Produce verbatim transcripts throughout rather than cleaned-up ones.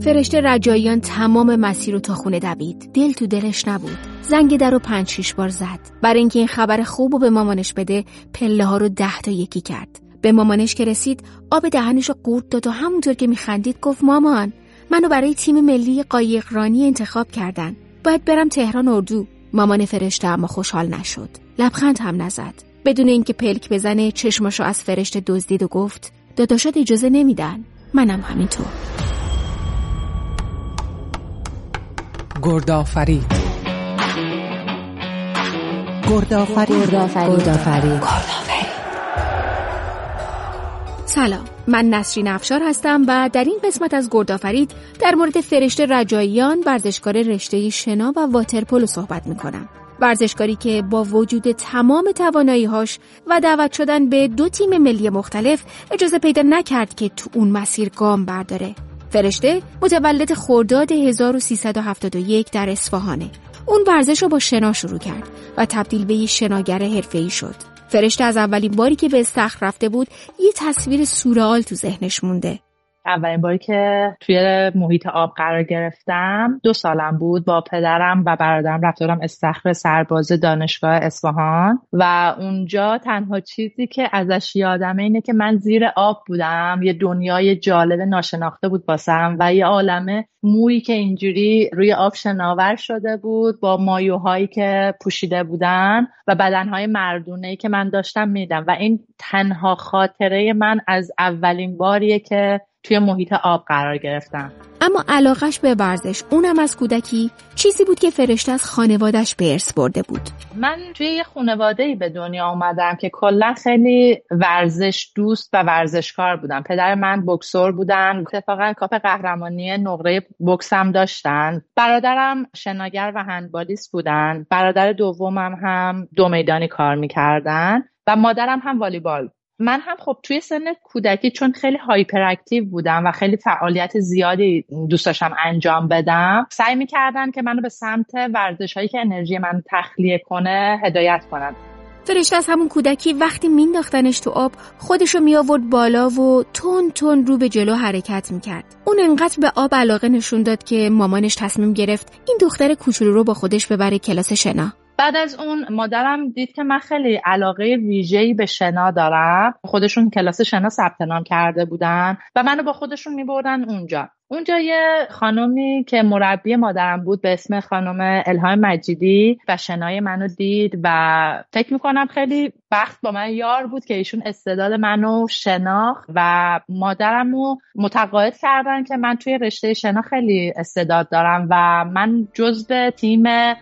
فرشته رجاییان تمام مسیر رو تا خونه دوید. دل تو دلش نبود. زنگ در رو پنج شیش بار زد. برای اینکه این خبر خوب رو به مامانش بده، پله ها رو ده تا یکی کرد. به مامانش که رسید، آب دهنش رو قورت داد و همونطور که میخندید گفت مامان، منو برای تیم ملی قایقرانی انتخاب کردن. باید برم تهران اردو. مامان فرشته اما خوشحال نشد. لبخند هم نزد. بدون اینکه پلک بزنه چشماشو از فرشته دزدید و گفت داداشات اجازه نمیدن. منم همینطور. گردآفرید گردآفرید گردآفرید سلام، من نسرین افشار هستم و در این قسمت از گردآفرید در مورد فرشته رجاییان، ورزشکار رشته شنا و واترپولو صحبت میکنم. ورزشکاری که با وجود تمام توانایی‌هاش و دعوت شدن به دو تیم ملی مختلف اجازه پیدا نکرد که تو اون مسیر گام برداره. فرشته متولد خرداد هزار و سیصد و هفتاد و یک در اصفهانه. اون ورزش رو با شنا شروع کرد و تبدیل به یه شناگر حرفه‌ای شد. فرشته از اولین باری که به استخر رفته بود یه تصویر سورئال تو ذهنش مونده. اولین باری که توی محیط آب قرار گرفتم دو سالم بود. با پدرم و برادرم رفتم استخر سرباز دانشگاه اصفهان و اونجا تنها چیزی که ازش یادمه اینه که من زیر آب بودم. یه دنیای جالب ناشناخته بود واسم و یه عالمه مویی که اینجوری روی آب شناور شده بود با مایوهایی که پوشیده بودن و بدنهای مردونه‌ای که من داشتم میدم و این تنها خاطره من از اولین باریه که توی محیط آب قرار گرفتم. اما علاقش به ورزش، اونم از کودکی، چیزی بود که فرشته از خانواده‌اش به ارث برده بود. من توی یه خانواده‌ای به دنیا اومدم که کلا خیلی ورزش دوست و ورزشکار بودن. پدر من بوکسور بودن، اتفاقا کاپ قهرمانی نقره بوکس هم داشتن. برادرم شناگر و هندبالیست بودن. برادر دومم هم دو میدانی کار می‌کردن و مادرم هم والیبال. من هم خب توی سن کودکی چون خیلی هایپر اکتیو بودم و خیلی فعالیت زیادی دوست داشتم انجام بدم، سعی می‌کردن که منو به سمت ورزش‌هایی که انرژی منو تخلیه کنه هدایت کنن. فرشته از همون کودکی وقتی مینداختنش تو آب خودشو می آورد بالا و تون تون رو به جلو حرکت میکرد. اون انقدر به آب علاقه نشون داد که مامانش تصمیم گرفت این دختر کوچولو رو با خودش ببره کلاس شنا. بعد از اون مادرم دید که من خیلی علاقه ویژه‌ای به شنا دارم. خودشون کلاس شنا ثبت نام کرده بودن و منو با خودشون می‌بردن اونجا. اونجا یه خانومی که مربی مادرم بود به اسم خانم الهام مجیدی و شنای منو دید و فکر میکنم خیلی بخت با من یار بود که ایشون استعداد منو شناخت و مادرمو متقاعد کردن که من توی رشته شنا خیلی استعداد دارم و من جزو تیم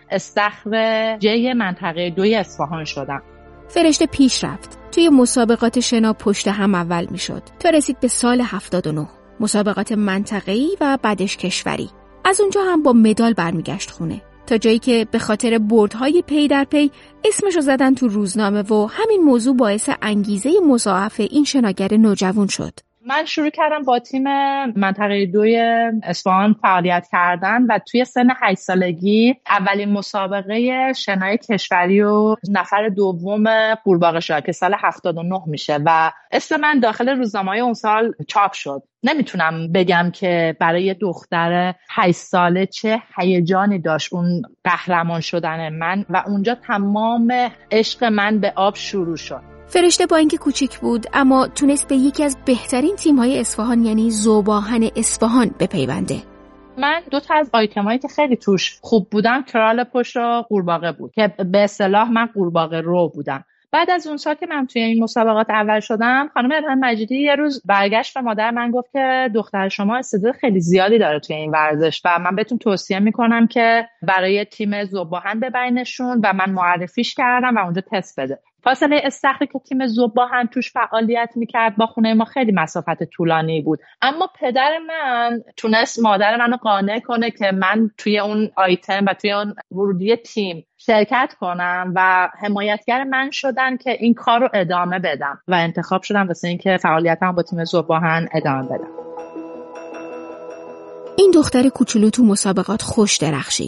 استخر جی منطقه دوی اصفهان شدم. فرشته پیش رفت. توی مسابقات شنا پشت هم اول میشد تا رسید به سال هفتاد و نه. مسابقات منطقه‌ای و بعدش کشوری. از اونجا هم با مدال برمیگشت خونه تا جایی که به خاطر بردهای پی در پی اسمشو زدن تو روزنامه و همین موضوع باعث انگیزه مضاعف این شناگر نوجوان شد. من شروع کردم با تیم منطقه دوی اصفهان فعالیت کردن و توی سن هشت سالگی اولین مسابقه شنای کشوری و نفر دوم قورباغه شدم که سال هفتاد و نه میشه و اسم من داخل روزنامه‌های اون سال چاپ شد. نمیتونم بگم که برای دختر هشت ساله چه هیجانی داشت اون قهرمان شدن من و اونجا تمام عشق من به آب شروع شد. فرشته با اینکه کوچیک بود اما تونست به یکی از بهترین تیم‌های اصفهان یعنی ذوب‌آهن اصفهان بپیونده. من دو تا از آیتمایی که خیلی توش خوب بودم کرال پشت و قورباغه بود که به اصطلاح من قورباغه رو بودم. بعد از اون سال که من توی این مسابقات اول شدم خانم الهام مجیدی یه روز برگشت و مادر من گفت که دختر شما استعداد خیلی زیادی داره توی این ورزش و من بهتون توصیه میکنم که برای تیم ذوب‌آهن ببرینشون و من معرفیش کردم و اونجا تست بده. فاصله استخری که تیم ذوب‌آهن توش فعالیت میکرد با خونه ما خیلی مسافت طولانی بود، اما پدر من تونست مادر منو قانع کنه که من توی اون آیتم و توی اون ورودی تیم شرکت کنم و حمایتگر من شدن که این کار رو ادامه بدم و انتخاب شدم واسه اینکه فعالیتم با تیم ذوب‌آهن ادامه بدم. این دختر کوچولو تو مسابقات خوش درخشید.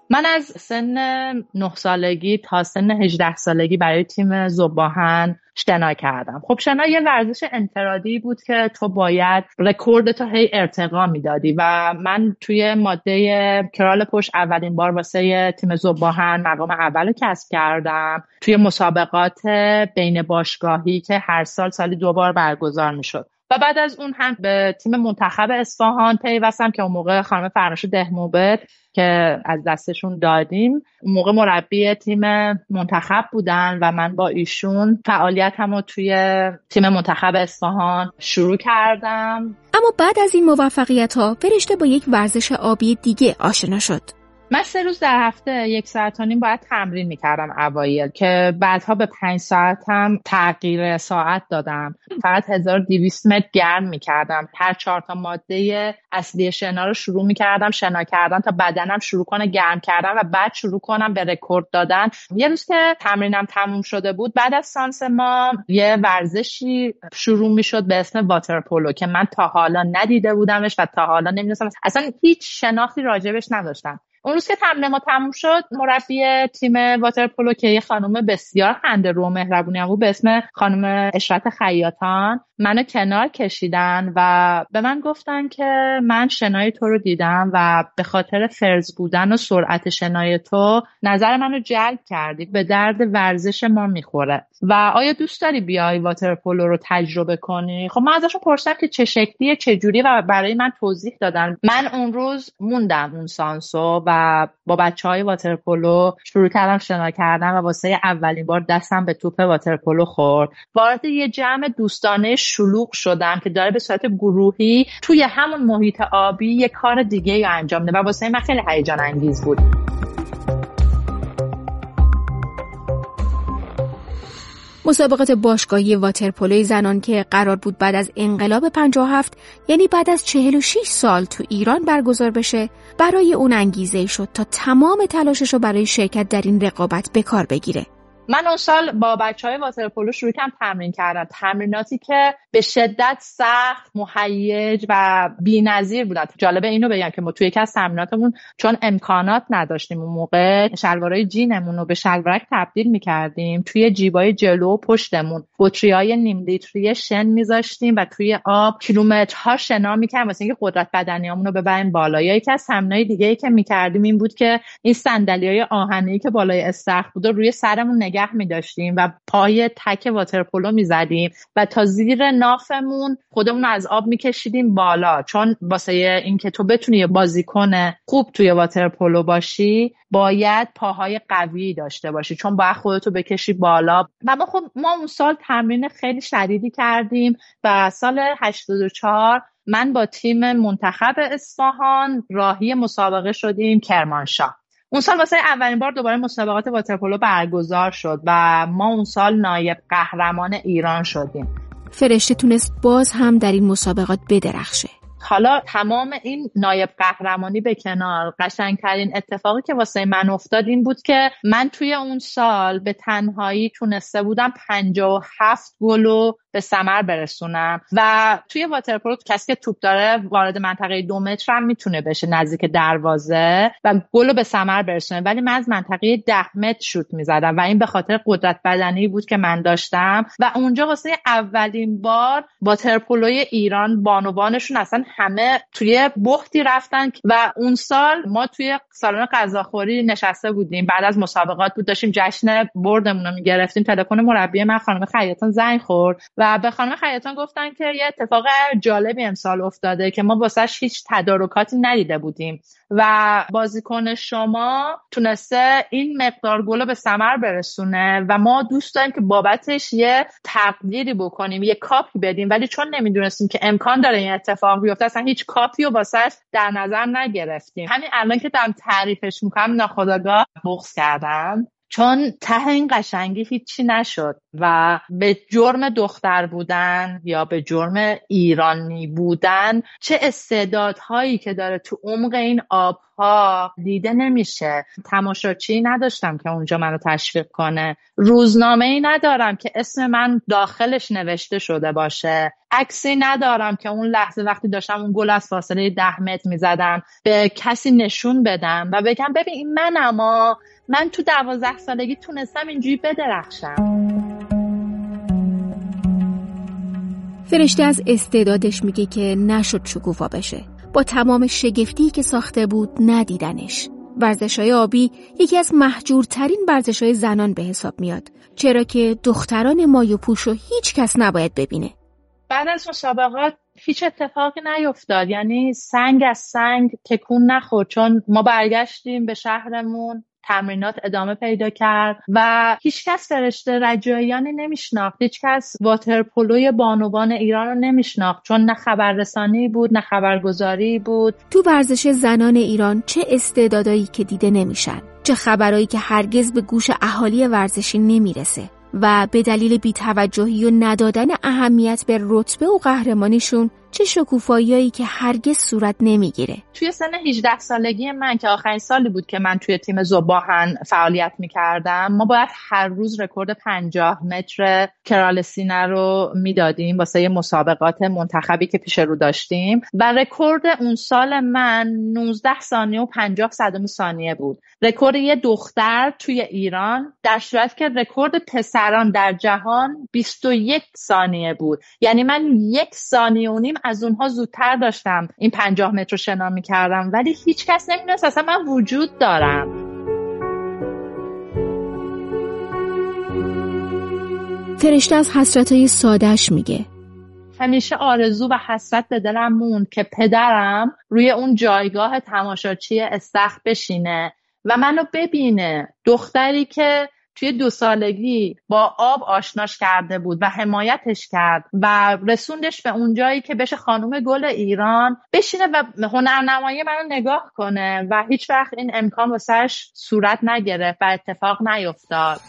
من از سن نه سالگی تا سن هجده سالگی برای تیم ذوب‌آهن شنا کردم. خب شنا یه ورزش انفرادی بود که تو باید رکورد تو هی ارتقا میدادی و من توی ماده کرال پشت اولین بار واسه تیم ذوب‌آهن مقام اولو کسب کردم توی مسابقات بین باشگاهی که هر سال سالی دو بار برگزار میشد. و بعد از اون هم به تیم منتخب اصفهان پیوستم که اون موقع خانم فرنوش دهموبت که از دستشون دادیم اون موقع مربی تیم منتخب بودن و من با ایشون فعالیتمو توی تیم منتخب اصفهان شروع کردم. اما بعد از این موفقیت‌ها فرشته با یک ورزش آبی دیگه آشنا شد. من سه روز در هفته یک ساعت و نیم باید تمرین میکردم اوایل که بعدها به پنج ساعت هم تغییر ساعت دادم. فقط هزار و دویست متر گرم میکردم. هر چهار تا ماده اصلی شنا رو شروع میکردم شنا کردن تا بدنم شروع کنه گرم کردن و بعد شروع کنم به رکورد دادن. یه روز که تمرینم تموم شده بود بعد از سانس ما یه ورزشی شروع میشد به اسم واتر پولو که من تا حالا ندیده بودمش و تا حالا نمیدونستم، اصلا هیچ شناختی راجبش نداشتم. اون روز که تمرین ما تموم شد مربی تیم واتر پولو که یه خانم بسیار خنده رو مهربونی هم بود به اسم خانم اشرت خیاطان منو کنار کشیدن و به من گفتن که من شنای تو رو دیدم و به خاطر فرز بودن و سرعت شنای تو نظر منو جلب کردی، به درد ورزش ما میخوره و آیا دوست داری بیای واتر پولو رو تجربه کنی؟ خب من ازشون پرسیدم که چه شکلیه چه جوری و برای من توضیح دادن. من اون روز موندم اون سانسو و با بچهای واتر پولو شروع کردم شنا کردن و واسه اولین بار دستم به توپ واتر پولو خورد. وارد یه جمع دوستانه شلوغ شدم که داره به صورت گروهی توی همون محیط آبی یه کار دیگه رو انجام میده و واسه من خیلی هیجان انگیز بود. مسابقات باشگاهی واترپولوی زنان که قرار بود بعد از انقلاب پنجاه و هفت یعنی بعد از چهل و شش سال تو ایران برگزار بشه برای اون انگیزه شد تا تمام تلاشش رو برای شرکت در این رقابت به کار بگیره. من اون سال با بچهای واترپولو شروع کردم تمرین کردن، تمریناتی که به شدت سخت، مهیج و بی‌نظیر بودن. جالبه اینو بگم که ما توی یکی از تمریناتمون چون امکانات نداشتیم اون موقع شلوارای جینمون رو به شلوارک تبدیل می‌کردیم، توی جیبای جلو و پشتمون بطری‌های نیم لیتری شن می‌ذاشتیم و توی آب کیلومترها شنا می‌کردیم واسه اینکه قدرت بدنیامون رو ببریم بالا. یا یکی از تمرینای دیگه‌ای که می‌کردیم این بود که این صندلی‌های آهنی که بالای استخر بود روی سرمون نگه می داشتیم و پای تک واترپولو می زدیم و تا زیر نافمون خودمون از آب می کشیدیم بالا، چون واسه این که تو بتونی بازیکن خوب توی واترپولو باشی باید پاهای قوی داشته باشی، چون باید خودتو بکشی بالا. و ما خب ما اون سال تمرین خیلی شدیدی کردیم و سال هشتاد و چهار من با تیم منتخب اصفهان راهی مسابقه شدیم کرمانشاه. اون سال واسه اولین بار دوباره مسابقات واترپولو برگزار شد و ما اون سال نایب قهرمان ایران شدیم. فرشته تونست باز هم در این مسابقات بدرخشه. حالا تمام این نایب قهرمانی به کنار، قشنگترین اتفاقی که واسه من افتاد این بود که من توی اون سال به تنهایی تونسته بودم پنجاه و هفت گلو به ثمر برسونم و توی واترپولو کسی که توپ داره وارد منطقه دو متر هم میتونه بشه نزدیک دروازه و گلو به ثمر برسونه، ولی من از منطقه ده متر شوت میزدم و این به خاطر قدرت بدنی بود که من داشتم و اونجا واسه اولین بار واترپولوی ایران بانوانشون اصلا همه توی بحتی رفتن و اون سال ما توی سالن غذاخوری نشسته بودیم، بعد از مسابقات بود، داشتیم جشن بردمون رو میگرفتیم. تلفن مربی من خانم خیاطان زنگ خورد و به خانم خیاطان گفتن که یه اتفاق جالبی امسال افتاده که ما واسش هیچ تدارکاتی ندیده بودیم و بازیکن شما تونسته این مقدار گل به ثمر برسونه و ما دوست داریم که بابتش یه تقدیری بکنیم، یه کاپی بدیم، ولی چون نمیدونستیم که امکان داره این اتفاق بیفته اصلا هیچ کاپی رو واسش در نظر نگرفتیم. همین الان که دارم تعریفش میکنم ناخودآگاه بغض کردم، چون ته این قشنگی هیچی نشد و به جرم دختر بودن یا به جرم ایرانی بودن چه استعدادهایی که داره تو عمق این آبها ها دیده نمیشه. تماشاچی نداشتم که اونجا منو تشویق کنه. روزنامه‌ای ندارم که اسم من داخلش نوشته شده باشه. عکسی ندارم که اون لحظه وقتی داشتم اون گل از فاصله ده متر میزدم به کسی نشون بدم و بگم ببین این منم، اما من تو دوازده سالگی تونستم اینجوری بدرخشم. فرشته از استعدادش میگه که نشد شکوفا بشه. با تمام شگفتی که ساخته بود ندیدنش. ورزش‌های آبی یکی از محجورترین ورزش‌های زنان به حساب میاد، چرا که دختران مایو پوش رو هیچ کس نباید ببینه. بعد از مسابقات هیچ اتفاقی نیفتاد، یعنی سنگ از سنگ تکون نخورد، چون ما برگشتیم به شهرمون، تمرینات ادامه پیدا کرد و هیچ کس فرشته رجاییانی نمیشناخت، هیچ کس واترپولوی بانوان ایران رو نمیشناخت، چون نه خبررسانی بود نه خبرگزاری بود. تو ورزش زنان ایران چه استعدادایی که دیده نمیشن، چه خبرایی که هرگز به گوش اهالی ورزشی نمیرسه و به دلیل بی‌توجهی و ندادن اهمیت به رتبه و قهرمانیشون چه شکوفاییایی که هرگز صورت نمیگیره. توی سن هجده سالگی من که آخرین سالی بود که من توی تیم ذوب‌آهن فعالیت میکردم، ما باید هر روز رکورد پنجاه متر کرال سینه رو میدادیم واسه مسابقات منتخبی که پیش رو داشتیم و رکورد اون سال من نوزده ثانیه و پنجاه صدم ثانیه بود. رکورد یه دختر توی ایران، در صورتی که رکورد پسران در جهان بیست و یک ثانیه بود. یعنی من یک ثانیه و نیم از اونها زودتر داشتم این پنجاه متر رو شنا می‌کردم، ولی هیچ کس نمی‌دونست اصلا من وجود دارم. فرشته از حسرت‌های ساده‌اش میگه. همیشه آرزو و حسرت به دلم موند که پدرم روی اون جایگاه تماشاچی استخر بشینه و منو ببینه، دختری که توی دو سالگی با آب آشناش کرده بود و حمایتش کرد و رسوندش به اون جایی که بشه خانم گل ایران، بشینه و هنرنمایی منو نگاه کنه و هیچ وقت این امکان واسش صورت نگرفت و اتفاق نیفتاد.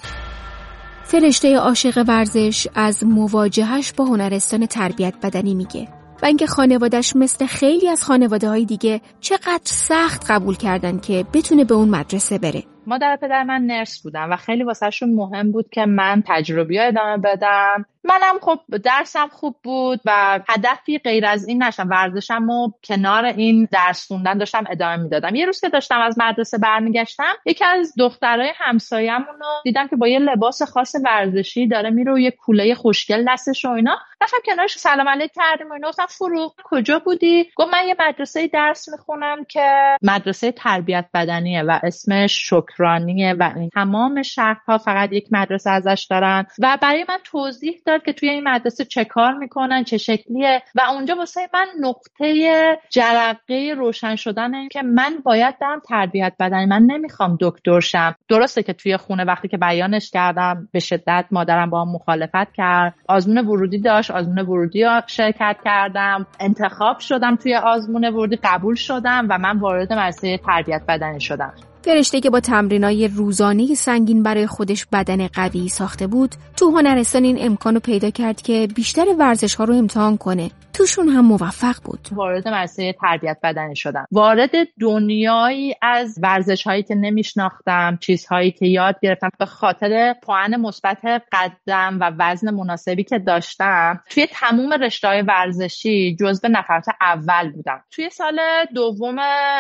فرشته عاشق ورزش از مواجهش با هنرستان تربیت بدنی میگه و اینکه خانواده‌اش مثل خیلی از خانواده‌های دیگه چقدر سخت قبول کردن که بتونه به اون مدرسه بره. مادر پدر من نرس بودن و خیلی واسهشون مهم بود که من تجربیات ادامه بدم. منم خب درسم خوب بود و هدفی غیر از این نشم، ورزشم و کنار این درس خوندن داشتم ادامه میدادم. یه روز که داشتم از مدرسه برمیگشتم، یکی از دخترای همسایه‌مون رو دیدم که با یه لباس خاص ورزشی داره میره و یه کوله خوشگل دستش و اینا. رفتم کنارش سلام علیک کردیم و اینا. گفتم فروغ کجا بودی؟ گفت من یه مدرسه درس میخونم که مدرسه تربیت بدنیه و اسمش شکرانیه و تمام شهرها فقط یک مدرسه ازش دارن و برای من توضیح داد که توی این مدرسه چه کار میکنن، چه شکلیه و اونجا واسه من نقطه جرقه روشن شدن این که من باید برم تربیت بدنی، من نمیخوام دکتر شم. درسته که توی خونه وقتی که بیانش کردم به شدت مادرم با هم مخالفت کرد. آزمون ورودی داشت، آزمون ورودی شرکت کردم، انتخاب شدم توی آزمون ورودی، قبول شدم و من وارد مدرسه تربیت بدنی شدم. فرشته که با تمرینای روزانه سنگین برای خودش بدن قوی ساخته بود، تو هنرستان این امکانو پیدا کرد که بیشتر ورزش‌ها رو امتحان کنه. توشون هم موفق بود. وارد مدرسه تربیت بدنی شدم. وارد دنیایی از ورزش‌هایی که نمی‌شناختم، چیزهایی که یاد گرفتم به خاطر پوان مثبت قدم و وزن مناسبی که داشتم. توی تمام رشته‌های ورزشی جزو نفرات اول بودم. توی سال دوم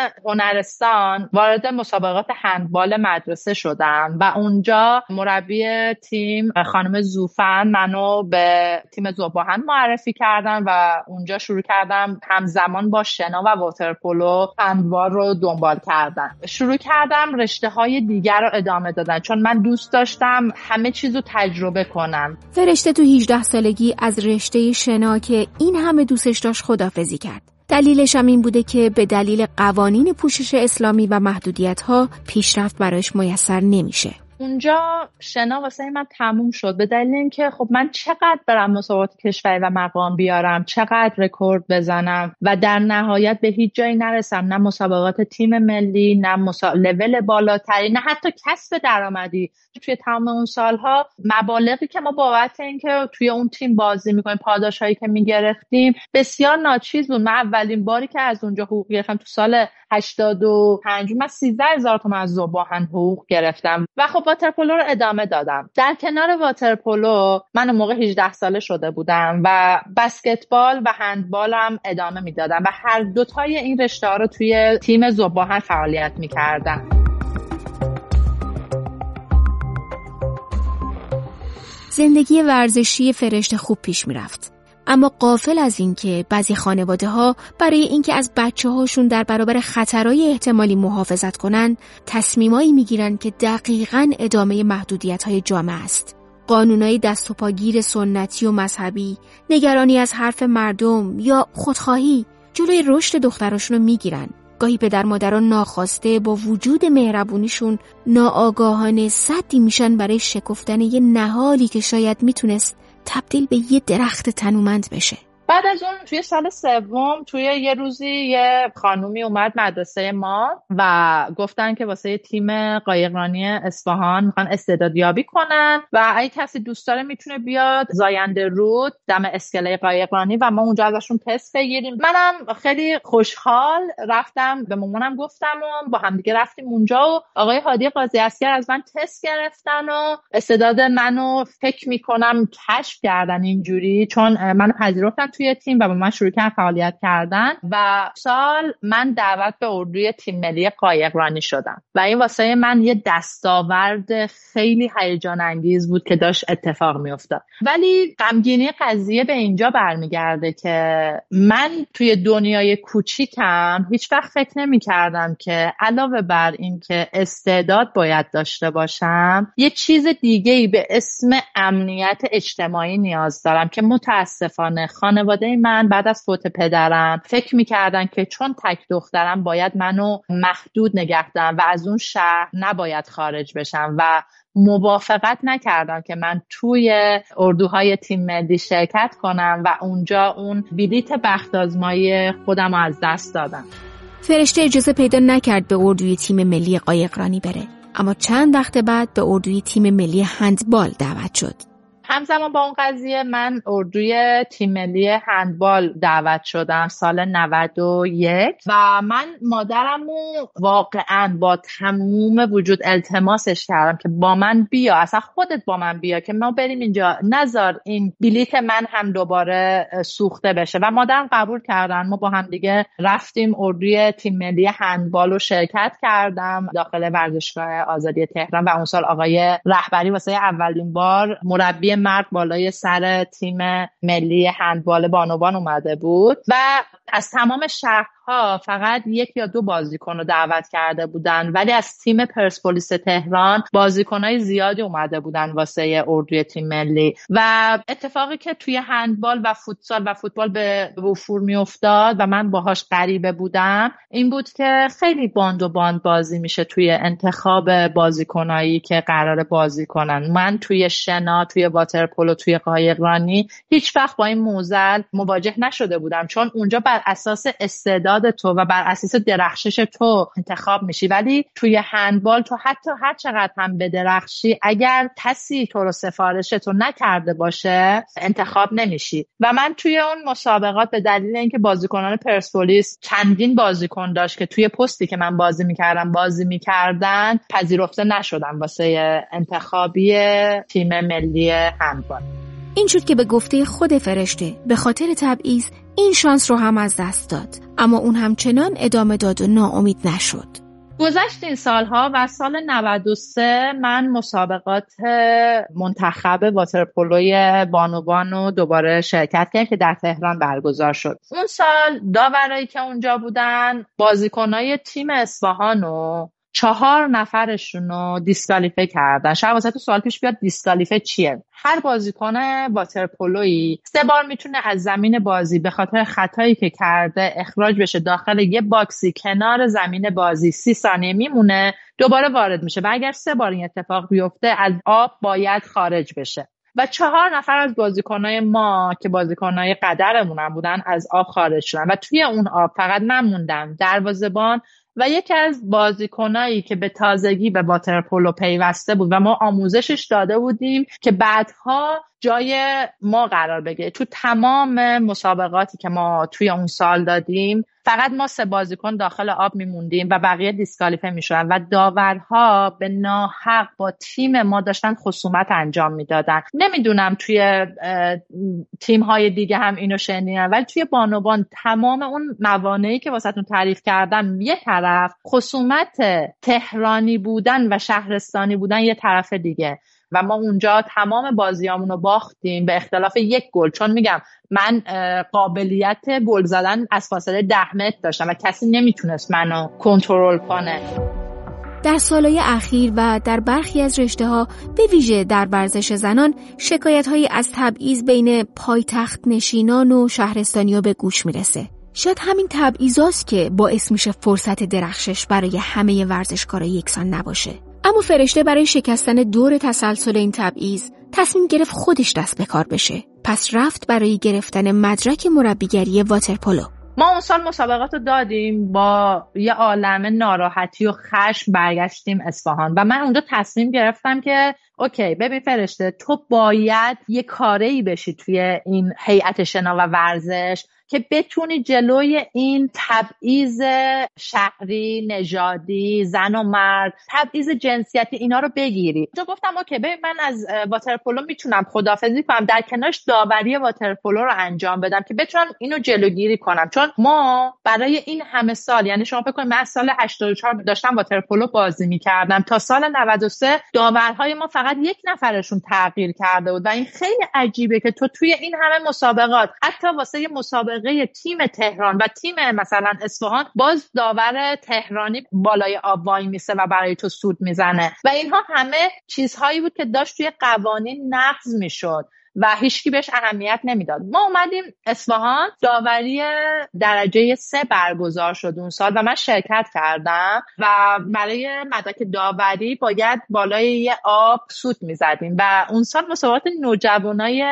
هنرستان وارد مسابقات هندبال مدرسه شدم و اونجا مربی تیم خانم زوفن منو به تیم ذوب‌آهن معرفی کردن و اونجا شروع کردم همزمان با شنا و واترپولو هندبال رو دنبال کردن. شروع کردم رشته‌های دیگر رو ادامه دادن چون من دوست داشتم همه چیز رو تجربه کنم. فرشته تو هجده سالگی از رشته شنا که این همه دوستش داشت خداحافظی کرد. دلیلش هم این بوده که به دلیل قوانین پوشش اسلامی و محدودیت‌ها پیشرفت برایش میسر نمیشه. اونجا شنا واسه من تموم شد، به دلیل اینکه خب من چقدر برم مسابقات کشوری و مقام بیارم، چقدر رکورد بزنم و در نهایت به هیچ جایی نرسم، نه مسابقات تیم ملی، نه مسا... لول بالاتری، نه حتی کسب درآمدی. توی تمام اون سالها مبالغی که ما بابت اینکه توی اون تیم بازی میکنیم، پاداشایی که میگرفتیم بسیار ناچیز بود. من اولین باری که از اونجا حقوق گرفتم تو سال هشتاد و پنج، من سیزده هزار تومان از ذوب‌آهن حقوق گرفتم و خب واترپولو رو ادامه دادم. در کنار واترپولو من اون موقع هجده ساله شده بودم و بسکتبال و هندبالم ادامه میدادم و هر دوتای این رشته‌ها رو توی تیم ذوب‌آهن فعالیت میکردم. زندگی ورزشی فرشته خوب پیش میرفت، اما غافل از این که بعضی خانواده ها برای اینکه از بچه هاشون در برابر خطرهای احتمالی محافظت کنن تصمیمایی میگیرن که دقیقاً ادامه محدودیت های جامعه است. قانونای دست و پاگیر سنتی و مذهبی، نگرانی از حرف مردم یا خودخواهی جلوی رشد دختراشون رو میگیرن. گاهی پدر مادران ناخواسته با وجود مهربونیشون ناآگاهانه سدی میشن برای شکفتن یه نهالی که شاید میتونست تبدیل به یه درخت تنومند بشه. بعد از اون توی سال سوم توی یه روزی یه خانومی اومد مدرسه ما و گفتن که واسه تیم قایقرانی اصفهان میخوان استعدادیابی کنن و اگه کسی دوست داره میتونه بیاد زاینده رود دم اسکله قایقرانی و ما اونجا ازشون تست بگیریم. منم خیلی خوشحال رفتم، به مامانم گفتم و با هم دیگه رفتیم اونجا و آقای هادی قاضی اسکر از من تست گرفتن و استعداد منو فکر میکنم کشف کردن اینجوری، چون منو پذیرفتن توی تیم و با من شروع کردن فعالیت کردن و سال من دعوت به اردوی تیم ملی قایقرانی شدم و این واسه من یه دستاورد خیلی هیجان انگیز بود که داشت اتفاق میافتاد. ولی غمگینی قضیه به اینجا برمیگرده که من توی دنیای کوچیکم هیچ وقت فکر نمی‌کردم که علاوه بر این که استعداد باید داشته باشم، یه چیز دیگه‌ای به اسم امنیت اجتماعی نیاز دارم که متاسفانه خانواده من بعد از فوت پدرم فکر میکردن که چون تک دخترم باید منو محدود نگه دارن و از اون شهر نباید خارج بشم و موافقت نکردم که من توی اردوهای تیم ملی شرکت کنم و اونجا اون بلیت بخت آزمایی خودم رو از دست دادم. فرشته اجازه پیدا نکرد به اردوی تیم ملی قایقرانی بره، اما چند وقت بعد به اردوی تیم ملی هندبال دعوت شد. همزمان با اون قضیه من اردوی تیم ملی هندبال دعوت شدم سال نود و یک و من مادرمو واقعا با تموم وجود التماسش کردم که با من بیا، اصلا خودت با من بیا که ما بریم اینجا، نذار این بلیت من هم دوباره سوخته بشه و مادرم قبول کردن. ما با هم دیگه رفتیم اردوی تیم ملی هندبال رو شرکت کردم داخل ورزشگاه آزادی تهران و اون سال آقای رهبری واسه اولین بار مربی مرد بالای سر تیم ملی هندبال بانوان اومده بود و از تمام شهرها فقط یک یا دو بازیکن رو دعوت کرده بودن، ولی از تیم پرسپولیس تهران بازیکنای زیادی اومده بودن واسه اردوی تیم ملی. و اتفاقی که توی هندبال و فوتسال و فوتبال به وفور می افتاد و من باهاش غریبه بودم این بود که خیلی باند و باند بازی میشه توی انتخاب بازیکنایی که قرار بازی کنن. من توی شنا، توی واترپولو، توی قایقرانی هیچ وقت با این معضل مواجه نشده بودم، چون اونجا بر اساس استعداد تو و بر اساس درخشش تو انتخاب میشی، ولی توی هندبال تو حتی هر چقدر هم بدرخشی اگر کسی تو رو سفارش تو نکرده باشه انتخاب نمیشی. و من توی اون مسابقات به دلیل اینکه بازیکنان پرسپولیس چندین بازیکن داشت که توی پستی که من بازی میکردم بازی میکردن پذیرفته نشدم واسه انتخابی تیم ملی هندبال. این شد که به گفته خود فرشته به خاطر تبعیض این شانس رو هم از دست داد، اما اون همچنان ادامه داد و ناامید نشد. گذشت این سالها و سال نود و سه من مسابقات منتخب واترپولوی بانوان رو دوباره شرکت کردم که در تهران برگزار شد. اون سال داورایی که اونجا بودن بازیکنای تیم اصفهان رو چهار نفرشون رو دیسکالیفه کردن. شاید واسه تو سوال پیش بیاد دیسکالیفه چیه؟ هر بازیکن واترپولویی سه بار میتونه از زمین بازی به خاطر خطایی که کرده اخراج بشه داخل یه باکسی کنار زمین بازی، سی ثانیه میمونه، دوباره وارد میشه و اگر سه بار این اتفاق بیفته از آب باید خارج بشه. و چهار نفر از بازیکنای ما که بازیکنای قدرمون هم بودن از آب خارج شدن و توی اون آب فقط من موندم، دروازه‌بان و یکی از بازیکنایی که به تازگی به واترپولو پیوسته بود و ما آموزشش داده بودیم که بعدها جای ما قرار بگیره. تو تمام مسابقاتی که ما توی اون سال دادیم فقط ما سه بازیکن داخل آب میموندیم و بقیه دیسکالیفه میشدن و داورها به ناحق با تیم ما داشتن خصومت انجام میدادن. نمیدونم توی تیم های دیگه هم اینو شنیدن، ولی توی بانوان تمام اون موانعی که واسهتون تعریف کردم یه طرف، خصومت تهرانی بودن و شهرستانی بودن یه طرف دیگه و ما اونجا تمام بازیامونو باختیم به اختلاف یک گل، چون میگم من قابلیت گل زدن از فاصله ده متر داشتم و کسی نمیتونست منو کنترل کنه. در سالهای اخیر و در برخی از رشته‌ها به ویژه در ورزش زنان شکایت‌هایی از تبعیض بین پایتخت نشینان و شهرستانی‌ها به گوش میرسه. شاید همین تبعیضاست که باعث میشه فرصت درخشش برای همه ورزشکارا یکسان نباشه. اما فرشته برای شکستن دور تسلسل این تبعیض تصمیم گرفت خودش دست به کار بشه. پس رفت برای گرفتن مدرک مربیگری واترپولو. ما اون سال مسابقات رو دادیم، با یه عالمه ناراحتی و خشم برگشتیم اصفهان و من اونجا تصمیم گرفتم که اوکی ببین فرشته، تو باید یه کاره‌ای بشی توی این هیئت شنا و ورزش که بتونی جلوی این تبعیض شهری، نژادی، زن و مرد، تبعیض جنسیتی اینا رو بگیری. تو گفتم اوکی ببین من از واترپولو میتونم خداحافظی کنم، در کنارش داوری واترپولو رو انجام بدم که بتونم اینو جلوگیری کنم، چون ما برای این همه سال، یعنی شما فکر کنید من از سال هشتاد و چهار داشتم واترپولو بازی میکردم تا سال نود و سه داورهای ما فقط یک نفرشون تغییر کرده بود و این خیلی عجیبه که تو توی این همه مسابقات، حتی واسه مسابقه تیم تهران و تیم مثلا اصفهان، باز داور تهرانی بالای آب وای میسه و برای تو سود میزنه و اینها همه چیزهایی بود که داشت توی قوانین نقض میشد و هیچکی بهش اهمیت نمیداد. ما اومدیم اصفهان، داوری درجه سه برگزار شد اون سال و من شرکت کردم و برای مدرک داوری باید بالای یه آب سوت میزدیم و اون سال مسابقات نوجوانای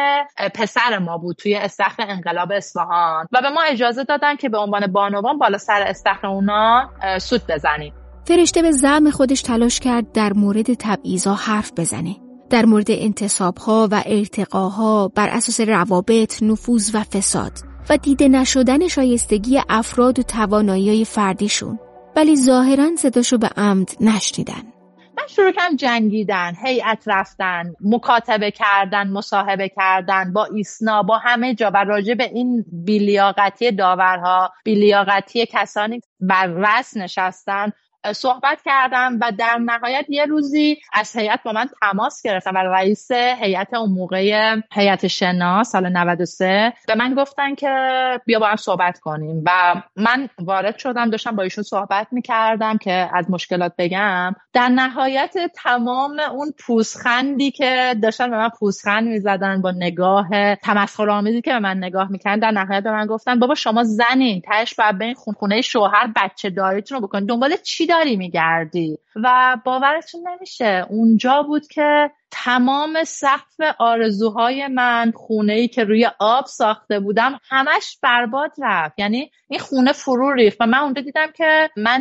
پسر ما بود توی استخر انقلاب اصفهان و به ما اجازه دادن که به عنوان بانوان بالا سر استخر اونا سوت بزنیم. فرشته به زعم خودش تلاش کرد در مورد تبعیض‌ها حرف بزنه، در مورد انتصاب‌ها و ارتقاها بر اساس روابط، نفوذ و فساد و دیده نشدن شایستگی افراد و توانایی‌های فردیشون، ولی ظاهراً صداشو به عمد نشنیدن. من شروع کردم جنگیدن، هیئت رفتن، مکاتبه کردن، مصاحبه کردن با ایسنا، با همه جا و راجع به این بی‌لیاقتی داورها، بی‌لیاقتی کسانی بر رأس نشستن صحبت کردم و در نهایت یه روزی از هیئت با من تماس گرفتن و رئیس هیئت اون موقع هیئت شنا سال نود و سه به من گفتن که بیا با هم صحبت کنیم و من وارد شدم، داشتم با ایشون صحبت میکردم که از مشکلات بگم. در نهایت تمام اون پوزخندی که داشتن به من پوزخند میزدن با نگاه تمسخرآمیزی که به من نگاه میکردن، در نهایت به من گفتن بابا شما زنین، تهش باید برین خونه شوهر بچه داریتون رو بکنین، دنبال چی داری میگردی؟ و باورتون نمیشه اونجا بود که تمام سقف آرزوهای من، خونه‌ای که روی آب ساخته بودم، همش برباد رفت. یعنی این خونه فرو ریخت و من اونجا دیدم که من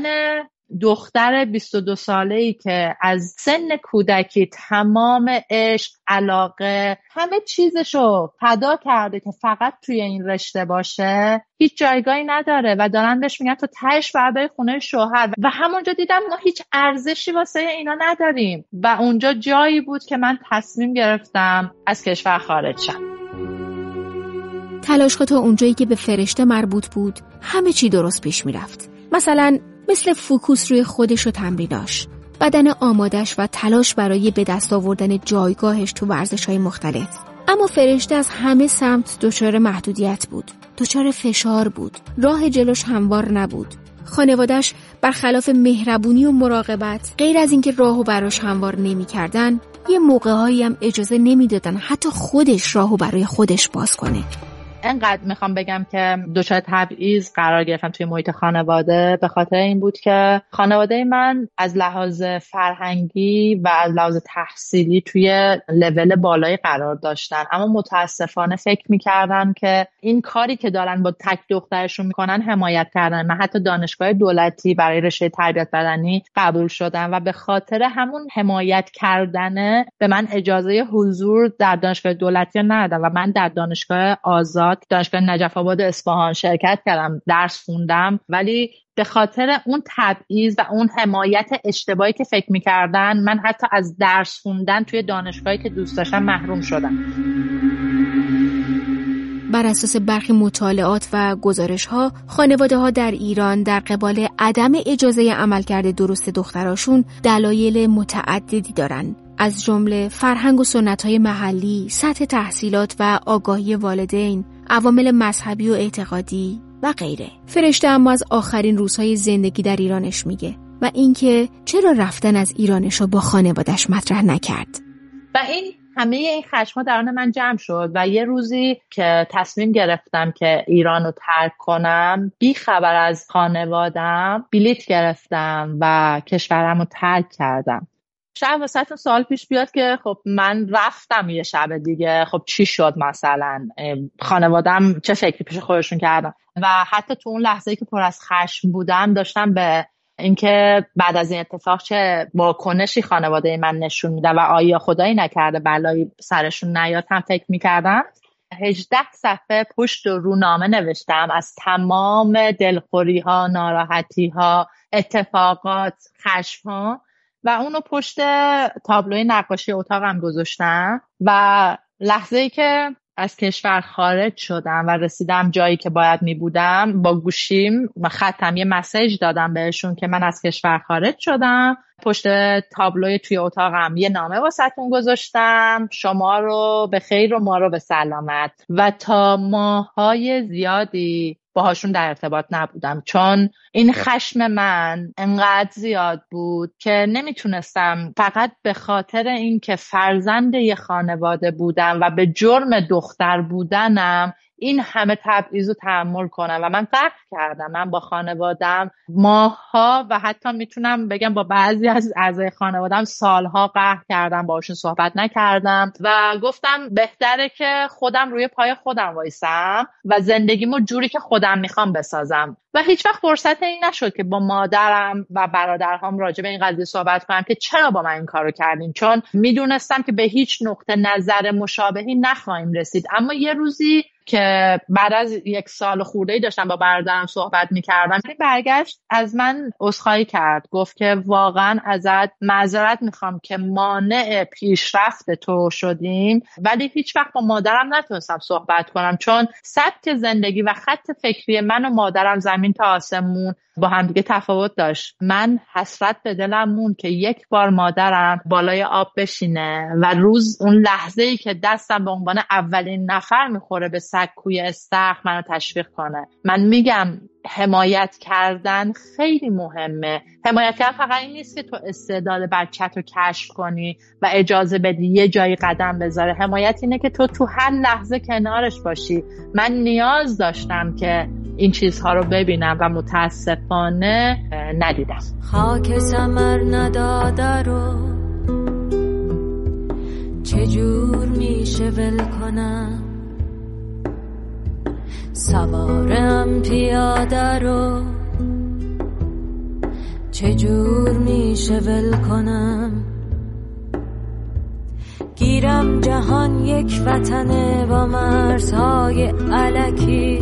دختر بیست و دو ساله‌ای که از سن کودکی تمام عشق، علاقه، همه چیزشو فدا کرده که فقط توی این رشته باشه، هیچ جایگاهی نداره و دارن بهش میگن تو تهش باید بری خونه شوهر. و همونجا دیدم ما هیچ ارزشی واسه اینا نداریم و اونجا جایی بود که من تصمیم گرفتم از کشور خارج شم. تلاش‌ها تا اونجایی که به فرشته مربوط بود همه چی درست پیش میرفت. مثلا مثل فوکوس روی خودش و تمریناش، بدن آمادش و تلاش برای به دست آوردن جایگاهش تو ورزش‌های مختلف. اما فرشته از همه سمت دچار محدودیت بود، دچار فشار بود، راه جلوش هموار نبود. خانواده‌اش برخلاف مهربونی و مراقبت، غیر از اینکه راهو براش هموار نمی‌کردن، یه موقع‌هایی هم اجازه نمی‌دادن حتی خودش راهو برای خودش باز کنه. انقدر میخوام بگم که دچار تبعیض قرار گرفتم توی محیط خانواده به خاطر این بود که خانواده من از لحاظ فرهنگی و از لحاظ تحصیلی توی لول بالایی قرار داشتن، اما متاسفانه فکر میکردن که این کاری که دارن با تک دخترشون میکنن حمایت کردن. من حتی دانشگاه دولتی برای رشته تربیت بدنی قبول شدم و به خاطر همون حمایت کردنه به من اجازه حضور در دانشگاه دولتی ندادن و من در دانشگاه آزاد دانشگاه نجف آباد اصفهان شرکت کردم، درس خوندم، ولی به خاطر اون تبعیض و اون حمایت اشتباهی که فکر می‌کردن من حتی از درس خوندن توی دانشگاهی که دوست داشتم محروم شدم. بر اساس برخی مطالعات و گزارش‌ها، خانواده‌ها در ایران در قبال عدم اجازه عملکرد درست دختراشون دلایل متعددی دارن، از جمله فرهنگ و سنت‌های محلی، سطح تحصیلات و آگاهی والدین، عوامل مذهبی و اعتقادی و غیره. فرشته اما از آخرین روزهای زندگی در ایرانش میگه و اینکه چرا رفتن از ایرانشو با خانواده‌اش مطرح نکرد. و این همه این خشم‌ها درون من جمع شد و یه روزی که تصمیم گرفتم که ایرانو ترک کنم، بی خبر از خانوادم بلیت گرفتم و کشورمو ترک کردم. شاید واسهتون سوال پیش بیاد که خب من رفتم یه شب دیگه، خب چی شد؟ مثلا خانوادم چه فکری پیش خودشون کردن؟ و حتی تو اون لحظه‌ای که پر از خشم بودم داشتم به اینکه بعد از این اتفاق چه واکنشی خانواده من نشون میدن و آیا خدایی نکرده بلایی سرشون نیاد هم فکر میکردم. هجده صفحه پشت و رونامه نوشتم از تمام دلخوری ها، ناراحتی ها، اتفاقات، خشم ها و اونو پشت تابلوی نقاشی اتاقم گذاشتم و لحظه‌ای که از کشور خارج شدم و رسیدم جایی که باید می بودم، با گوشیم و خطم یه مسیج دادم بهشون که من از کشور خارج شدم. پشت تابلوی توی اتاقم یه نامه واسهتون گذاشتم، شما رو به خیر و ما رو به سلامت. و تا ماهای زیادی باهاشون در ارتباط نبودم، چون این خشم من انقدر زیاد بود که نمیتونستم فقط به خاطر این که فرزند یه خانواده بودم و به جرم دختر بودنم این همه تبعیض رو تحمل کنم و من قهر کردم. من با خانوادم ماها و حتی میتونم بگم با بعضی از اعضای خانوادم سالها قهر کردم، باهاشون صحبت نکردم و گفتم بهتره که خودم روی پای خودم وایسم و زندگیمو جوری که خودم میخوام بسازم. و هیچ وقت فرصت این نشد که با مادرم و برادرهام راجع به این قضیه صحبت کنم که چرا با من این کارو کردین، چون میدونستم که به هیچ نقطه نظر مشابهی نخواهیم رسید. اما یه روزی که بعد از یک سال خورده‌ای داشتم با برادرم صحبت می‌کردم، برگشت از من عذرخواهی کرد، گفت که واقعا ازت معذرت می‌خوام که مانع پیشرفت تو شدیم، ولی هیچ وقت با مادرم نتونستم صحبت کنم چون سبک زندگی و خط فکری من و مادرم زمین تا آسمون با هم دیگه تفاوت داشت. من حسرت به دلم موند که یک بار مادرم بالای آب بشینه و روز اون لحظه‌ای که دستم به عنوان اولین نفر میخوره به سکوی استخر منو تشویق کنه. من میگم حمایت کردن خیلی مهمه. حمایت کردن فقط این نیست که تو استعداد بچت رو کشف کنی و اجازه بدی یه جایی قدم بذاره. حمایت اینه که تو تو هر لحظه کنارش باشی. من نیاز داشتم که این چیزها رو ببینم و متاسفانه ندیدم. خاک ثمر نداده رو چجور میشه ول کنم، سوارم پیاده رو چجور میشه ول کنم، گیرم جهان یک وطنه با مرزهای الکی،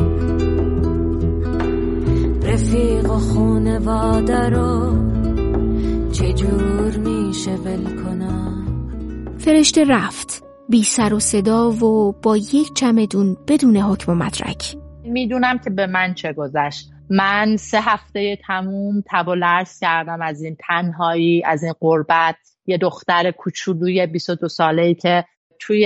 رفیق و خونواده رو چجور میشه ول کنم. فرشته رفت بی سر و صدا و با یک چمدون بدون حکم و مدرک. میدونم که به من چه گذشت. من سه هفته تموم تب و لرز کردم از این تنهایی، از این غربت. یه دختر کوچولوی بیست و دو ساله‌ای که توی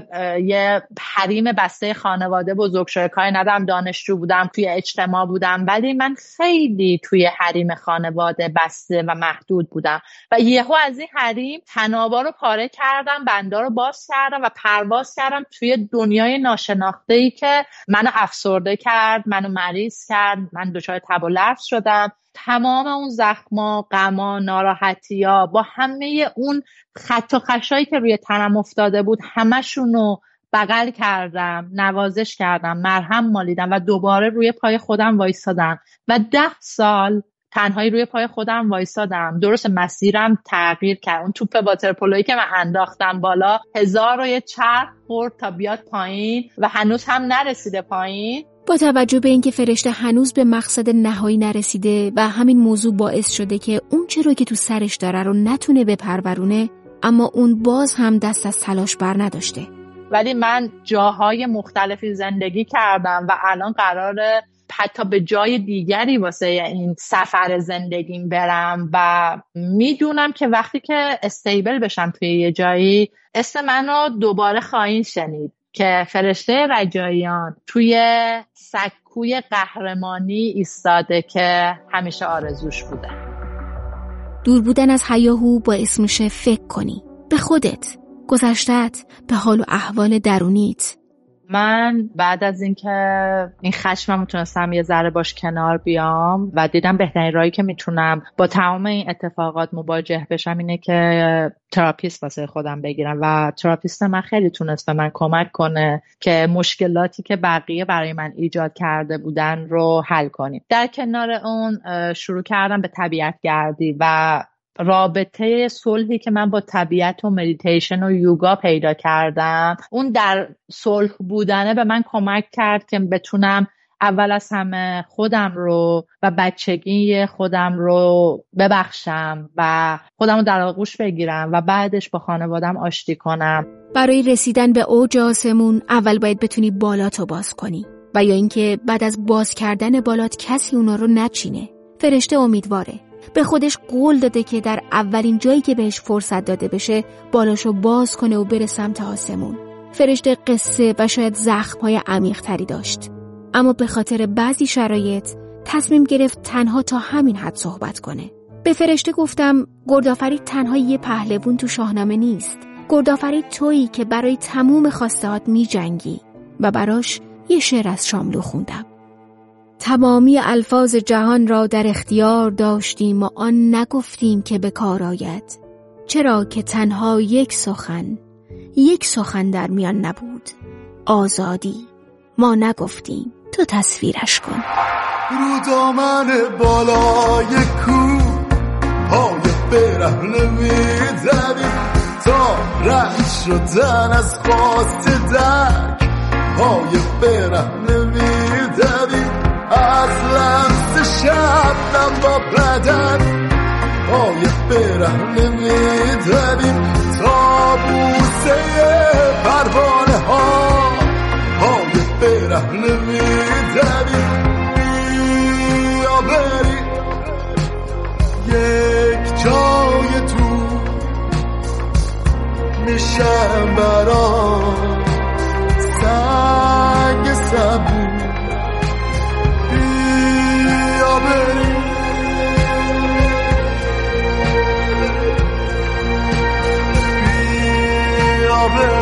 یه حریم بسته خانواده بزرگ شده، کاری ندارم دانشجو بودم، توی اجتماع بودم، ولی من خیلی توی حریم خانواده بسته و محدود بودم و یهو از این حریم طنابا رو پاره کردم، بندا رو باز کردم و پرواز کردم توی دنیای ناشناخته‌ای که منو افسرده کرد، منو مریض کرد، من دچار تب و لرز شدم. تمام اون زخما، غما، ناراحتی‌ها با همه اون خط و خشایی که روی تنم افتاده بود همشونو بغل کردم، نوازش کردم، مرهم مالیدم و دوباره روی پای خودم وایسادم و ده سال تنهایی روی پای خودم وایسادم. درست مسیرم تغییر کرد. اون توپ واترپولویی که من انداختم بالا هزار و یه چرخ خورد تا بیاد پایین و هنوز هم نرسیده پایین. با توجه به اینکه فرشته هنوز به مقصد نهایی نرسیده و همین موضوع باعث شده که اون چه رو که تو سرش داره رو نتونه بپرورونه، اما اون باز هم دست از تلاش بر نداشته. ولی من جاهای مختلفی زندگی کردم و الان قراره حتی به جای دیگری واسه این سفر زندگیم برم و میدونم که وقتی که استیبل بشم توی یه جایی اسم منو دوباره خواهید شنید که فرشته رجاییان توی سکوی قهرمانی ایستاده که همیشه آرزوش بوده. دور بودن از هیاهو باعث میشه فکر کنی به خودت، گذشتت، به حال و احوال درونیت. من بعد از اینکه این خشمم تونستم یه ذره باش کنار بیام و دیدم بهترین راهی که میتونم با تمام این اتفاقات مواجه بشم اینه که تراپیست واسه خودم بگیرم و تراپیست من خیلی تونست به من کمک کنه که مشکلاتی که بقیه برای من ایجاد کرده بودن رو حل کنیم. در کنار اون شروع کردم به طبیعت گردی و رابطه صلحی که من با طبیعت و مدیتیشن و یوگا پیدا کردم، اون در صلح بودنه به من کمک کرد که بتونم اول از همه خودم رو و بچگی خودم رو ببخشم و خودم رو در آغوش بگیرم و بعدش با خانوادم آشتی کنم. برای رسیدن به اوج آسمون اول باید بتونی بالاتو باز کنی و یا اینکه بعد از باز کردن بالات کسی اونا رو نچینه. فرشته امیدواره، به خودش قول داده که در اولین جایی که بهش فرصت داده بشه بالاشو باز کنه و بره سمت آسمون. فرشته قصه و شاید زخم‌های عمیق‌تری داشت، اما به خاطر بعضی شرایط تصمیم گرفت تنها تا همین حد صحبت کنه. به فرشته گفتم گردآفرید تنها یه پهلوون تو شاهنامه نیست. گردآفرید تویی که برای تموم خواسته‌هات می‌جنگی و براش یه شعر از شاملو خوندم. تمامی الفاظ جهان را در اختیار داشتیم و آن نگفتیم که به کار آید، چرا که تنها یک سخن یک سخن در میان نبود، آزادی. ما نگفتیم، تو تصویرش کن. رو دامن بالای کو پای برهنه می‌زدیم تا رد شدن از خواست درک، پای برهنه می‌زدیم از لمس شبنم با بدن، پای برهنه می‌زدیم تا بوسه پروانه ها، پای برهنه می‌زدیم. بیا بریم یک جای تو میشم برام سنگ سبو، بیا بریم بیا بریم